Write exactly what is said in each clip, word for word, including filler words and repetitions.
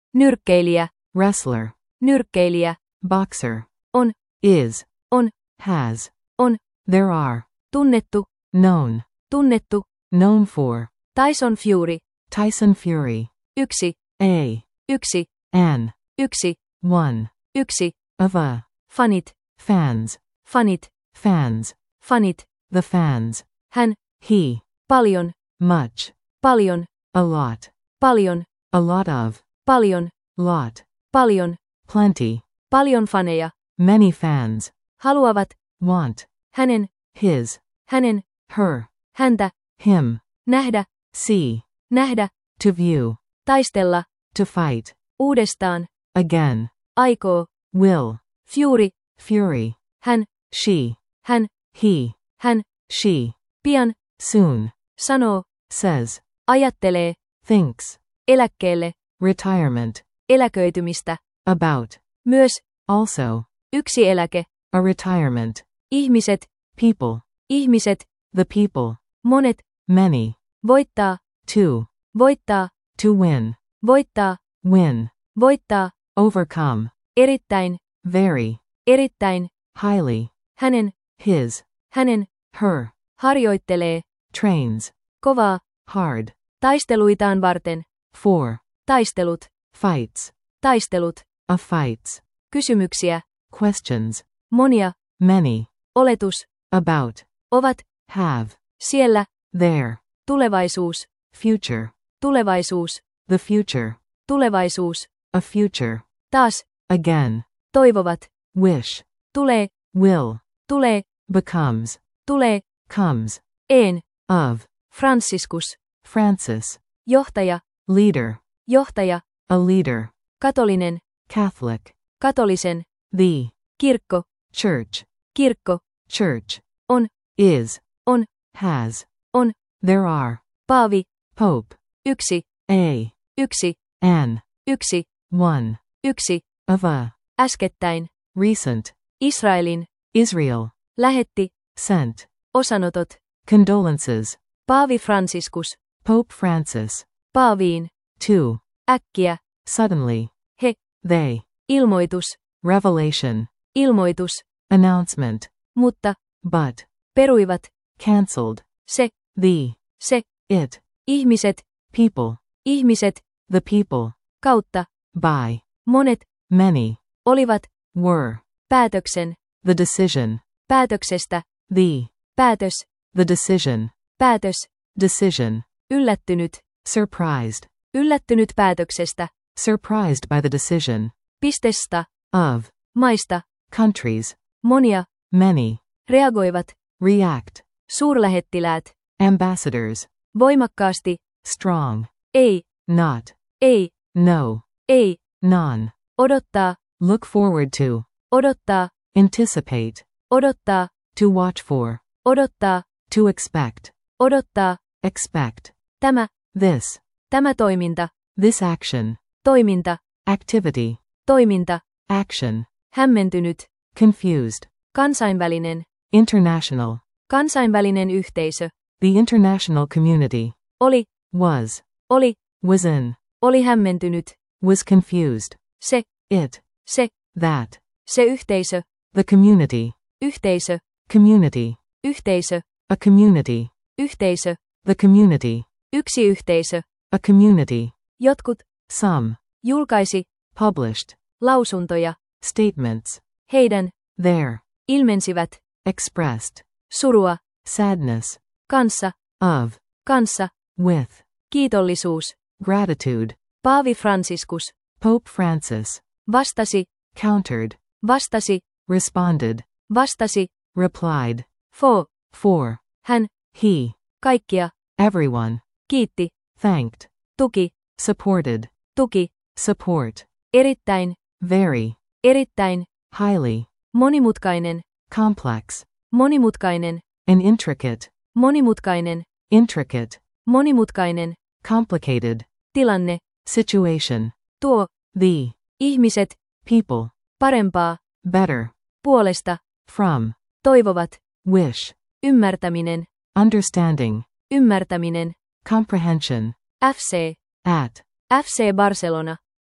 Nyrkkeilijä. wrestler, Nyrkkeilijä. boxer, On. is, On. has, On. there are, Tunnettu. known, Tunnettu. known for, Tyson Fury. Tyson Fury, Yksi. a, Yksi. an, Yksi. one, Yksi. of a, Fanit. fans, Fanit. fans, Fanit. the fans, Hän. he, Paljon. much, Paljon. a lot, Paljon. a lot of, Paljon. lot, Paljon. plenty, Paljon faneja. many fans, Haluavat. want, Hänen. his, Hänen. her, Häntä. him, Nähdä. see, Nähdä. to view, Taistella. to fight, Uudestaan. again, Aikoo. will, Fury. fury, Hän. she, Hän. he, Hän. she, Pian. soon, Sanoo. says, Ajattelee. thinks, Eläkkeelle. retirement, Eläköitymistä. about, Myös. also, Yksi eläke. a retirement, Ihmiset. people, Ihmiset. the people, Monet. many, Voittaa. to, Voittaa. to win, Voittaa. win, Voittaa. overcome, Erittäin. very, Erittäin. highly, Hänen. his, Hänen. her, Harjoittelee. trains, Kovaa. hard, Taisteluitaan varten. for, Taistelut. fights, Taistelut. a fights, Kysymyksiä. questions, Monia. many, Oletus. about, Ovat. have, Siellä. there, Tulevaisuus. future, Tulevaisuus. the future, Tulevaisuus. a future, Taas. again, Toivovat. wish, Tulee. will, Tulee. becomes, Tulee. comes, En. of, Franciscus. Francis, Johtaja. leader, Johtaja. a leader, Katolinen. Catholic, Katolisen. the, Kirkko. church, Kirkko. church, On. is, On. has, On. there are, Paavi. pope, Yksi. a, Yksi. an, Yksi. one, Yksi. of a, Äskettäin. recent, Israelin. Israel, Lähetti. sent, Osanotot. condolences, Paavi Franciscus. Pope Francis, Paaviin. to, Äkkiä. suddenly, He. they, Ilmoitus. revelation, Ilmoitus. announcement, Mutta. but, Peruivat. cancelled, Se. the, Se. it, Ihmiset. people, Ihmiset. the people, Kautta. by, Monet. many, Olivat. were, Päätöksen. the decision, Päätöksestä. the, Päätös. the decision, Päätös. decision, Yllättynyt. surprised, Yllättynyt päätöksestä. surprised by the decision, Pistesta. of, Maista. countries, Monia. many, Reagoivat. react, Suurlähettiläät. ambassadors, Voimakkaasti. strong, Ei. not, Ei. no, Ei. none, Odottaa. look forward to, Odottaa. anticipate, Odottaa. to watch for, Odottaa. to expect, Odottaa. expect, Tämä. this, Tämä toiminta. this action, Toiminta. activity, Toiminta. action, Hämmentynyt. confused, Kansainvälinen. international, Kansainvälinen yhteisö. the international community, Oli. was, Oli. was in, Oli hämmentynyt. was confused, Se. it, Se. that, Se yhteisö. the community, Yhteisö. community, Yhteisö. a community, Yhteisö. the community, Yksi yhteisö. a community, Jotkut. some, Julkaisi. published, Lausuntoja. statements, Heidän. there, Ilmensivät. expressed, Surua. sadness, Kanssa. of, Kanssa. with, Kiitollisuus. gratitude, Paavi Franciscus. Pope Francis, Vastasi. countered, Vastasi. responded, Vastasi. replied, For. for, Hän. he, Kaikkia. everyone, Kiitti. thanked, Tuki. supported, Tuki. support, Erittäin. very, Erittäin. highly, Monimutkainen. complex, Monimutkainen. and intricate, Monimutkainen. intricate, Monimutkainen. complicated, Tilanne. situation, Tuo. the, Ihmiset. people, Parempaa. better, Puolesta. from, Toivovat. wish, Ymmärtäminen. understanding, Ymmärtäminen. comprehension, F C. at, F C Barcelona.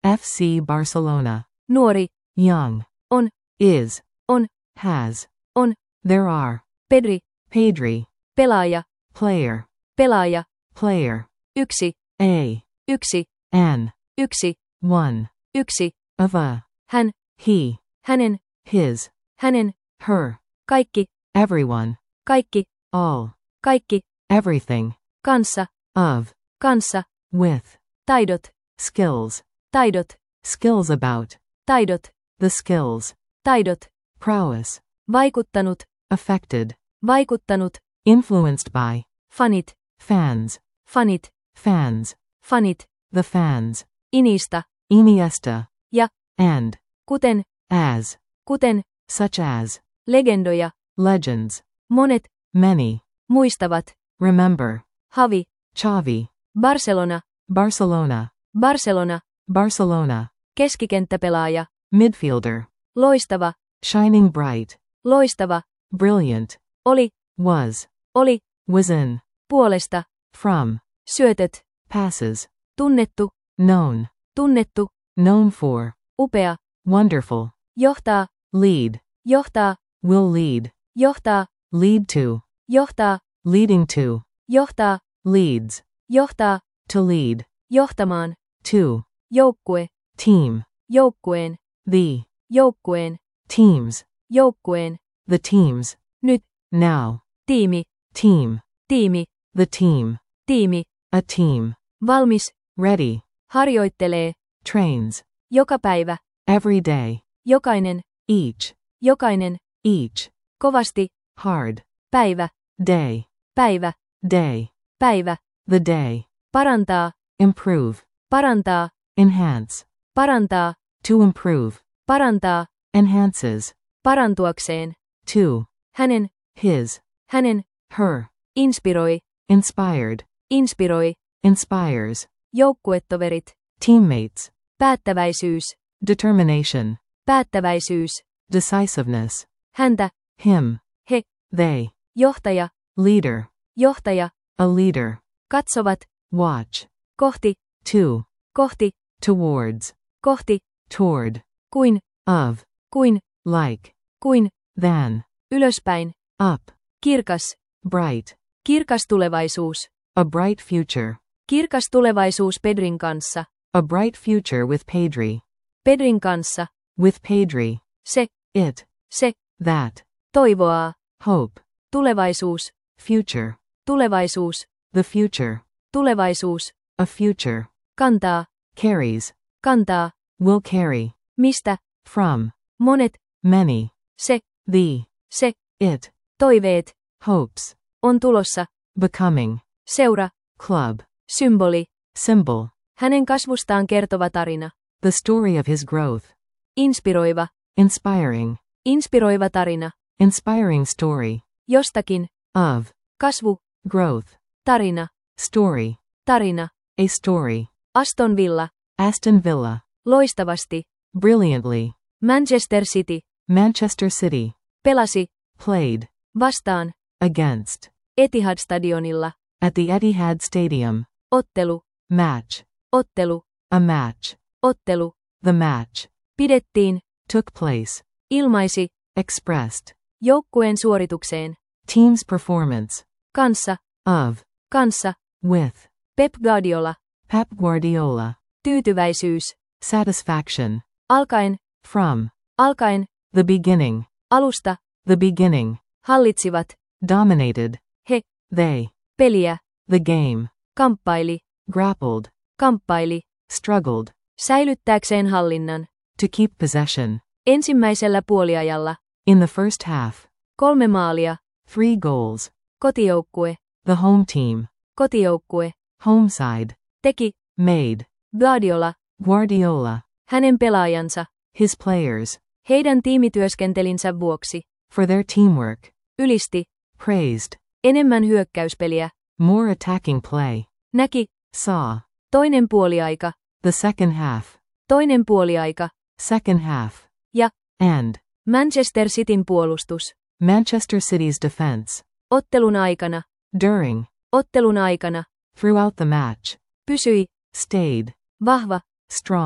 F C Barcelona. Nuori. Young. On. Is. On. Has. On. There are. Pedri. Pedri. Pelaaja. Player. Pelaaja. Player. Yksi. A. Yksi. An. Yksi. One. Yksi. Of a. Hän. He. Hänen. His. Hänen. Her. Kaikki. Everyone. Kaikki. All. Kaikki. Everything. Kanssa. Of. Kanssa. With. Taidot. Skills. Taidot. Skills about. Taidot. The skills. Taidot. Prowess. Vaikuttanut. Affected. Vaikuttanut. Influenced by. Fanit. Fans. Fanit. Fans. Fanit. The fans. Inista. Iniesta. Ja. And. Kuten. As. Kuten. Such as. Legendoja. Legends. Monet. Many. Muistavat. Remember. Xavi. Xavi. Barcelona. Barcelona. Barcelona. Barcelona. Keskikenttäpelaaja. Midfielder. Loistava. Shining bright. Loistava. Brilliant. Oli. Was. Oli. Was in. Puolesta. From. Syötöt. Passes. Tunnettu. Known. Tunnettu. Known for. Upea. Wonderful. Johtaa. Lead. Johtaa. Will lead. Johtaa. Lead to. Johtaa. Leading to. Johtaa. Leads. Johtaa. To lead. Johtamaan. To. Joukkue. Team. Joukkueen. The. Joukkueen. Teams. Joukkueen. The teams. Nyt. Now. Tiimi. Team. Tiimi. The team. Tiimi. A team. Valmis. Ready. Harjoittelee. Trains. Joka päivä. Every day. Jokainen. Each. Jokainen. Each. Kovasti. Hard. Päivä. Day. Päivä. Day. Päivä. The day. Parantaa. Improve. Parantaa. Enhance. Parantaa. To improve. Parantaa. Enhances. Parantuakseen. To. Hänen. His. Hänen. Her. Inspiroi. Inspired. Inspiroi. Inspires. Joukkuetoverit. Teammates. Päättäväisyys. Determination. Päättäväisyys. Decisiveness. Häntä. Him. He. They. Johtaja. Leader. Johtaja. A leader. Katsovat. Watch. Kohti. To. Kohti. Towards. Kohti. Toward. Kuin. Of. Kuin. Like. Kuin. Than. Ylöspäin. Up. Kirkas. Bright. Kirkas tulevaisuus. A bright future. Kirkas tulevaisuus Pedrin kanssa. A bright future with Pedri. Pedrin kanssa. With Pedri. Se. It. Se. That. Toivoaa. Hope. Tulevaisuus. Future. Tulevaisuus. The future. Tulevaisuus. A future. Kantaa. Carries. Kantaa. Will carry. Mistä. From. Monet. Many. Se. The. Se. It. Toiveet. Hopes. On tulossa. Becoming. Seura. Club. Symboli. Symbol. Hänen kasvustaan kertova tarina. The story of his growth. Inspiroiva. Inspiring. Inspiroiva tarina. Inspiring story. Jostakin. Of. Kasvu. Growth. Tarina. Story. Tarina. A story. Aston Villa. Aston Villa. Loistavasti. Brilliantly. Manchester City. Manchester City. Pelasi. Played. Vastaan. Against. Etihad-stadionilla. At the Etihad Stadium. Ottelu. Match. Ottelu. A match. Ottelu. The match. Pidettiin. Took place. Ilmaisi. Expressed. Joukkueen suoritukseen. Team's performance. Kanssa. Of. Kanssa. With. Pep Guardiola. Pep Guardiola. Tyytyväisyys. Satisfaction. Alkaen. From. Alkaen. The beginning. Alusta. The beginning. Hallitsivat. Dominated. He. They. Peliä. The game. Kamppaili. Grappled. Kamppaili. Struggled. Säilyttääkseen hallinnan. To keep possession. Ensimmäisellä puoliajalla. In the first half. Kolme maalia. Three goals. Kotijoukkue. The home team. Kotijoukkue. Home side. Teki. Made. Guardiola. Guardiola. Hänen pelaajansa. His players. Heidän tiimityöskentelinsä vuoksi. For their teamwork. Ylisti. Praised. Enemmän hyökkäyspeliä. More attacking play. Näki. Saw. Toinen puoliaika. The second half. Toinen puoliaika. Second half. Ja. And. Manchester Cityn puolustus. Manchester City's defense. Ottelun aikana. During. Ottelun aikana. Throughout the match. Pysyi. Stayed. Vahva. Strong.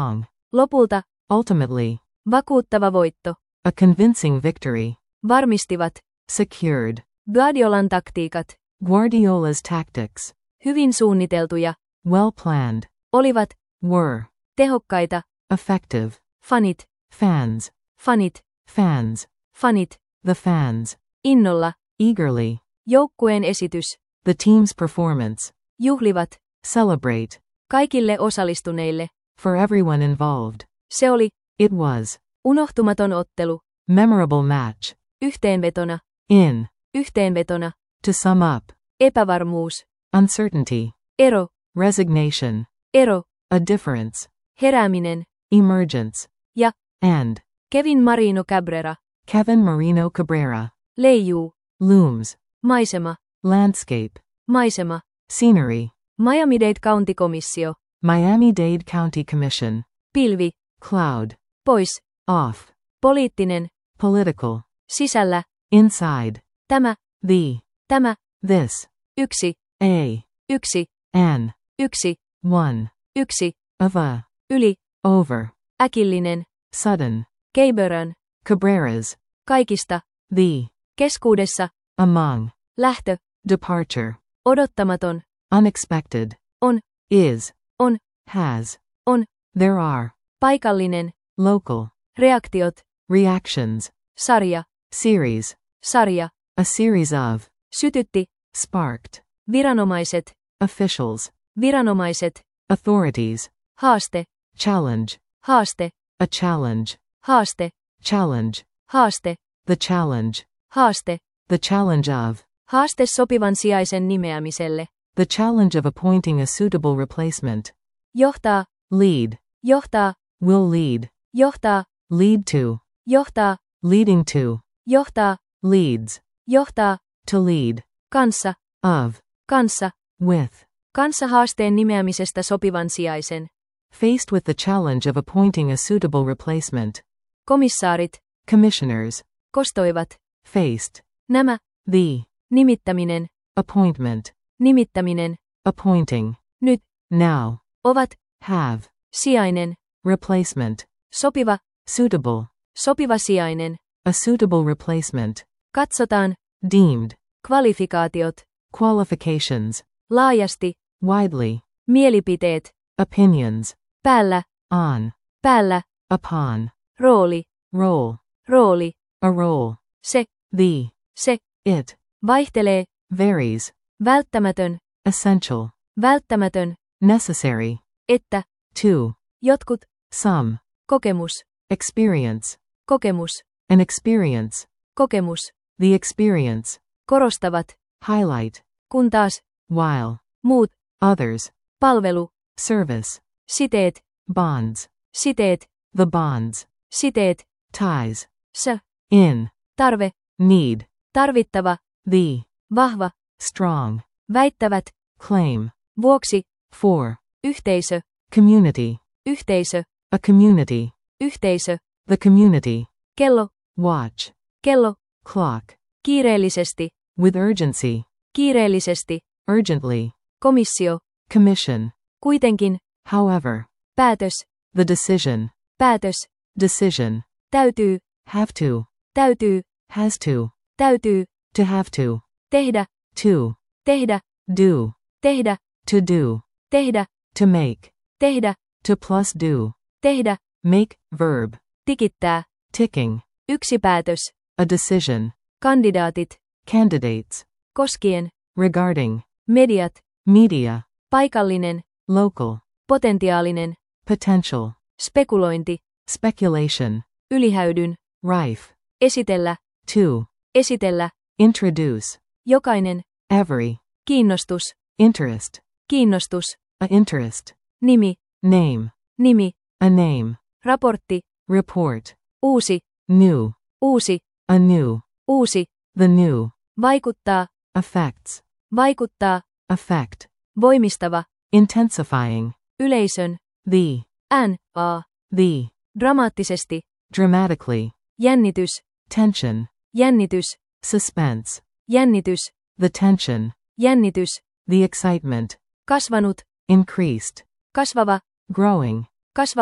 Lopulta, Ultimately. vakuuttava voitto. A convincing victory. Varmistivat. Secured. Guardiolan taktiikat. Guardiola's tactics. Hyvin suunniteltuja. Well planned. Olivat. Were. Tehokkaita. Effective. Fanit. Fans. Fanit. Fans. Fanit. The fans. Innolla. Eagerly. Joukkueen esitys. The team's performance. Juhlivat. Celebrate. Kaikille osallistuneille. For everyone involved. Se oli. It was. Unohtumaton ottelu. Memorable match. Yhteenvetona. In. Yhteenvetona. To sum up. Epävarmuus. Uncertainty. Ero. Resignation. Ero. A difference. Herääminen. Emergence. Ja. And. Kevin Marino Cabrera. Kevin Marino Cabrera. Leijuu. Looms. Maisema. Landscape. Maisema. Scenery. Miami-Dade County-komissio. Miami-Dade County Commission. Pilvi. Cloud. Pois. Off. Poliittinen. Political. Sisällä. Inside. Tämä. The. Tämä. This. Yksi. A. Yksi. An. Yksi. One. Yksi. Of a. Yli. Over. Äkillinen. Sudden. Cabrera'n. Cabrera's. Kaikista. The. Keskuudessa. Among. Lähtö. Departure. Odottamaton. Unexpected. On. Is. On. Has. On. There are. Paikallinen. Local. Reaktiot. Reactions. Sarja. Series. Sarja. A series of. Sytytti. Sparked. Viranomaiset. Officials. Viranomaiset. Authorities. Haaste. Challenge. Haaste. A challenge. Haaste. Challenge. Haaste. The challenge. Haaste. The challenge of. Haaste sopivan sijaisen nimeämiselle. The challenge of appointing a suitable replacement. Johtaa. Lead. Johtaa. Will lead. Johtaa. Lead to. Johtaa. Leading to. Johtaa. Leads. Johtaa. To lead. Kanssa. Of. Kanssa. With. Kanssa haasteen nimeämisestä sopivan sijaisen. Faced with the challenge of appointing a suitable replacement. Komissaarit. Commissioners. Kostoivat. Faced. Nämä. The. Nimittäminen. Appointment. Nimittäminen. Appointing. Nyt. Now. Ovat. Have. Sijainen. Replacement. Sopiva. Suitable. Sopiva sijainen. A suitable replacement. Katsotaan. Deemed. Kvalifikaatiot. Qualifications. Laajasti. Widely. Mielipiteet. Opinions. Päällä. On. Päällä. Upon. Rooli. Role. Rooli. A role. Se. The. Se. It. Vaihtelee. Varies. Välttämätön. Essential. Välttämätön. Necessary. Että. To. Jotkut. Some. Kokemus. Experience. Kokemus. An experience. Kokemus. The experience. Korostavat. Highlight. Kun taas. While. Muut. Others. Palvelu. Service. Siteet. Bonds. Siteet. The bonds. Siteet. Ties. Sä. In. Tarve. Need. Tarvittava. The. Vahva. Strong. Väittävät. Claim. Vuoksi. For. Yhteisö. Community. Yhteisö. A community. Yhteisö. The community. Kello. Watch. Kello. Clock. Kiireellisesti. With urgency. Kiireellisesti. Urgently. Komissio. Commission. Kuitenkin. However. Päätös. The decision. Päätös. Decision. Täytyy. Have to. Täytyy. Has to. Täytyy. To have to. Tehdä. To. Tehdä. Do. Tehdä. To do. Tehdä. To make. Tehdä. To plus do. Tehdä. Make. Verb. Tikittää. Ticking. Yksi päätös. A decision. Kandidaatit. Candidates. Koskien. Regarding. Mediat. Media. Paikallinen. Local. Potentiaalinen. Potential. Spekulointi. Speculation. Ylihäydyn. Rife. Esitellä. To. Esitellä. Introduce. Jokainen. Every. Kiinnostus. Interest. Kiinnostus. A interest. Nimi. Name. Nimi. A name. Raportti. Report. Uusi. New. Uusi. A new. Uusi. The new. Vaikuttaa. Affects. Vaikuttaa. Affect. Voimistava. Intensifying. Yleisön. The. N. A. The. Dramaattisesti. Dramatically. Jännitys. Tension. Jännitys. Suspense. Jännitys. The tension. Jännitys. The excitement. Kasvanut. Increased. Kasvava. Growing. Kasvava.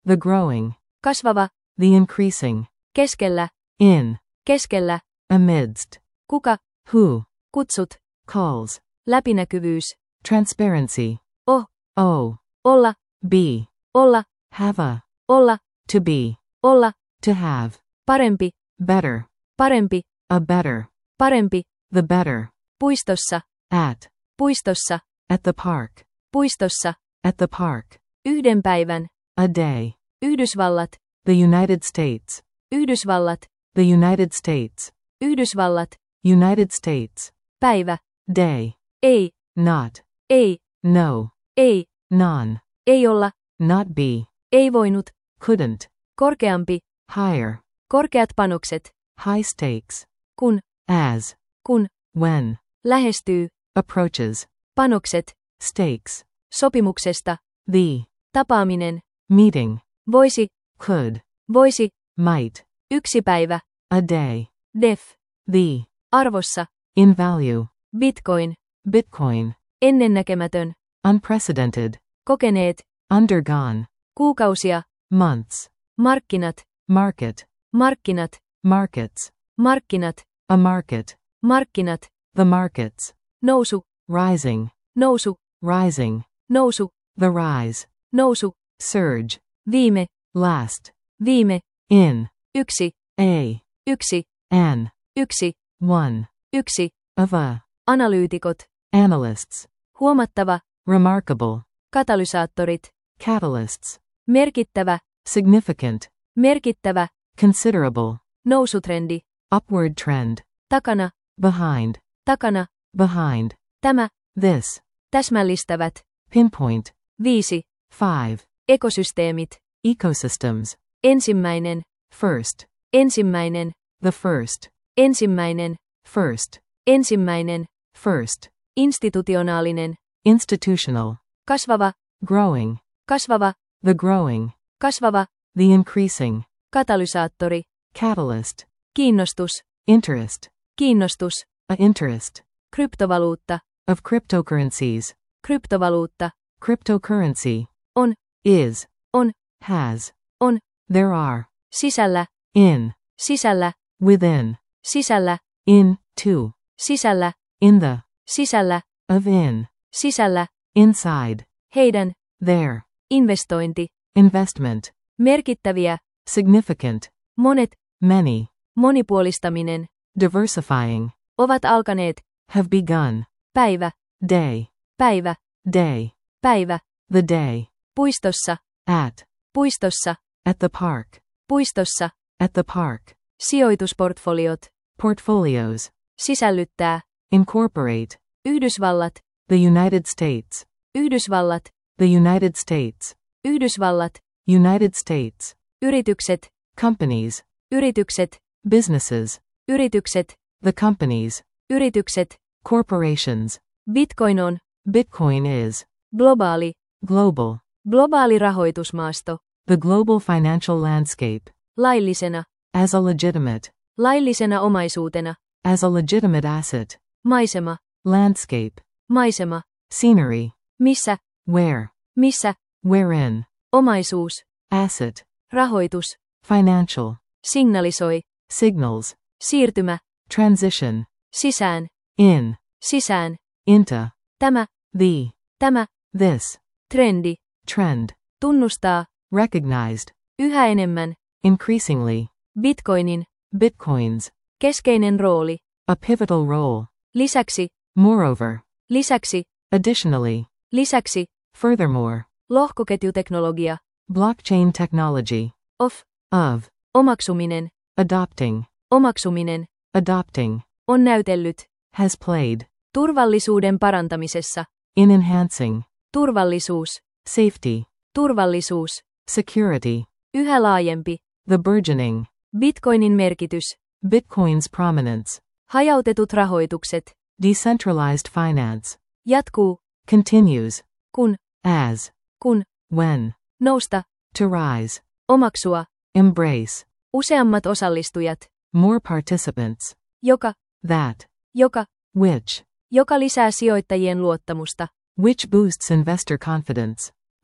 The growing. kasvava, The increasing. keskellä, In. keskellä, Amidst. kuka, Who. kutsut, Calls. läpinäkyvyys, Transparency. oh, Oh. olla, Be. olla, Have a. olla, To be. olla, To have. parempi, Better. parempi, A better. parempi, The better. puistossa, At. puistossa, At the park. puistossa, At the park. yhden päivän, A day. Yhdysvallat, The United States. Yhdysvallat, The United States. Yhdysvallat, United States. päivä, Day. ei, Not. ei, No. ei, None. ei olla, Not be. ei voinut, Couldn't. korkeampi, Higher. korkeat panokset, High stakes. kun, As. kun, When. lähestyy, Approaches. panokset, Stakes. sopimuksesta, The. tapaaminen, Meeting. voisi, Could. voisi, Might. yksi päivä, A day. def, The. arvossa, In value. bitcoin, Bitcoin. ennennäkemätön, Unprecedented. kokeneet, Undergone. kuukausia, Months. markkinat, Market. markkinat, Markets. markkinat, A market. markkinat, The markets. nousu, Rising. nousu, Rising. nousu, The rise. nousu, Surge. viime, Last. viime, In. yksi, A. yksi, An. yksi, One. yksi, Of a. analyytikot, Analysts. huomattava, Remarkable. katalysaattorit, Catalysts. merkittävä, Significant. merkittävä, Considerable. nousutrendi, Upward trend. takana, Behind. takana, Behind. tämä, This. täsmällistävät, Pinpoint. viisi, Five. ekosysteemit, Ecosystems. ensimmäinen, First. ensimmäinen, The first. ensimmäinen, First. ensimmäinen, First. institutionaalinen, Institutional. kasvava, Growing. kasvava, The growing. kasvava, The increasing. katalysaattori, Catalyst. kiinnostus, Interest. kiinnostus, A interest. kryptovaluutta, Of cryptocurrencies. kryptovaluutta, Cryptocurrency. On. Is. On. Has. On. There are. sisällä, In. sisällä, Within. sisällä, In. To. sisällä, In the. sisällä, Of in. sisällä, Inside. heidän, There. investointi, Investment. merkittäviä, Significant. monet, Many. monipuolistaminen, Diversifying. ovat alkaneet, Have begun. päivä, Day. päivä, Day. päivä, The day. puistossa, At. puistossa, At the park. puistossa, At the park. sijoitusportfoliot, Portfolios. sisällyttää, Incorporate. Yhdysvallat, The United States. Yhdysvallat, The United States. Yhdysvallat, United States. yritykset, Companies. yritykset, Businesses. yritykset, The companies. yritykset, Corporations. Bitcoin on, Bitcoin is. globaali, Global. globaali rahoitusmaasto, The global financial landscape. laillisena, As a legitimate. laillisena omaisuutena, As a legitimate asset. maisema, Landscape. maisema, Scenery. missä, Where. missä, Wherein. omaisuus, Asset. rahoitus, Financial. signalisoi, Signals. siirtymä, Transition. sisään, In. sisään, Into. tämä, The. tämä, This. trendi, Trend. tunnustaa, Recognized. yhä enemmän, Increasingly. Bitcoinin, Bitcoins. keskeinen rooli, A pivotal role. lisäksi, Moreover. lisäksi, Additionally. lisäksi, Furthermore. lohkoketjuteknologia, Blockchain technology. of, Of. omaksuminen, Adopting. omaksuminen, Adopting. on näytellyt, Has played. turvallisuuden parantamisessa, In enhancing. turvallisuus, Safety. turvallisuus, Security. yhä laajempi, The burgeoning. Bitcoinin merkitys, Bitcoin's prominence. hajautetut rahoitukset, Decentralized finance. jatkuu, Continues. kun, As. kun, When. nousta, To rise. omaksua, Embrace. useammat osallistujat, More participants. joka, That. joka, Which. joka lisää sijoittajien luottamusta, Which boosts investor confidence.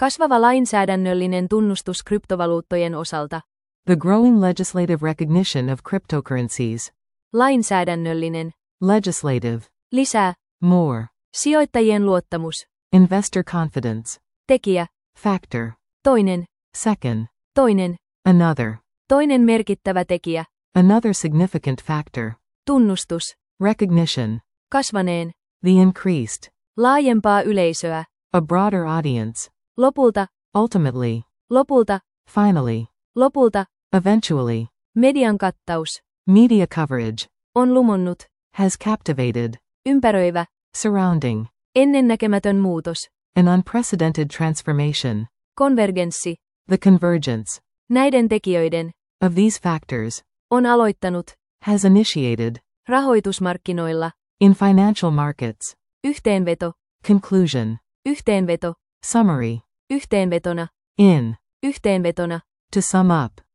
Kasvava lainsäädännöllinen tunnustus kryptovaluuttojen osalta. The growing legislative recognition of cryptocurrencies. Lainsäädännöllinen. Legislative. Lisää. More. Sijoittajien luottamus. Investor confidence. Tekijä. Factor. Toinen. Second. Toinen. Another. Toinen merkittävä tekijä. Another significant factor. Tunnustus. Recognition. Kasvaneen. The increased. Laajempaa yleisöä. A broader audience. Lopulta. Ultimately. Lopulta. Finally. Lopulta. Eventually. Median kattaus. Media coverage. On lumonnut. Has captivated. Ympäröivä. Surrounding. Ennennäkemätön muutos. An unprecedented transformation. Konvergenssi. The convergence. Näiden tekijöiden. Of these factors. On aloittanut. Has initiated. Rahoitusmarkkinoilla. In financial markets. Yhteenveto. Conclusion. Yhteenveto. Summary. Yhteenvetona. In. Yhteenvetona. To sum up.